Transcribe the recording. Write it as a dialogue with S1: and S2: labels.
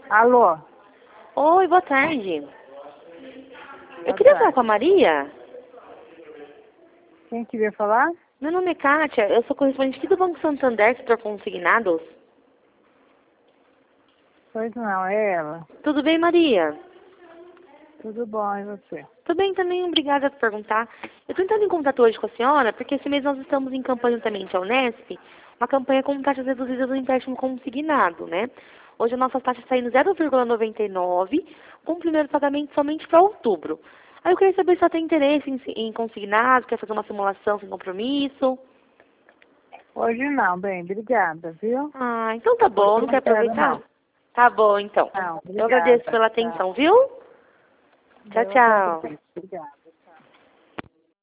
S1: Alô?
S2: Oi, boa tarde. Eu
S1: Boa
S2: queria falar
S1: tarde.
S2: com a Maria.
S1: Quem queria falar?
S2: Meu nome é Kátia, eu sou correspondente aqui do Banco Santander, setor consignados.
S1: Pois não, é ela.
S2: Tudo bem, Maria?
S1: Tudo bom, e você?
S2: Tudo bem também, obrigada por perguntar. Eu estou entrando em contato hoje com a senhora, porque esse mês nós estamos em campanha também a Unesp, uma campanha com taxas reduzidas do empréstimo consignado, né? Hoje a nossa taxa está indo 0,99, com o primeiro pagamento somente para outubro. Aí eu queria saber se ela tem interesse em consignado, quer fazer uma simulação sem compromisso.
S1: Hoje não, bem, obrigada, viu?
S2: Ah, então tá
S1: Hoje
S2: bom,
S1: eu
S2: não
S1: não
S2: quer
S1: quero,
S2: aproveitar?
S1: não.
S2: Tá bom, então.
S1: Não,
S2: Eu agradeço
S1: obrigada.
S2: pela
S1: Tá.
S2: atenção, viu? Tchau,
S1: Eu que
S2: tchau.
S1: agradeço. Obrigada.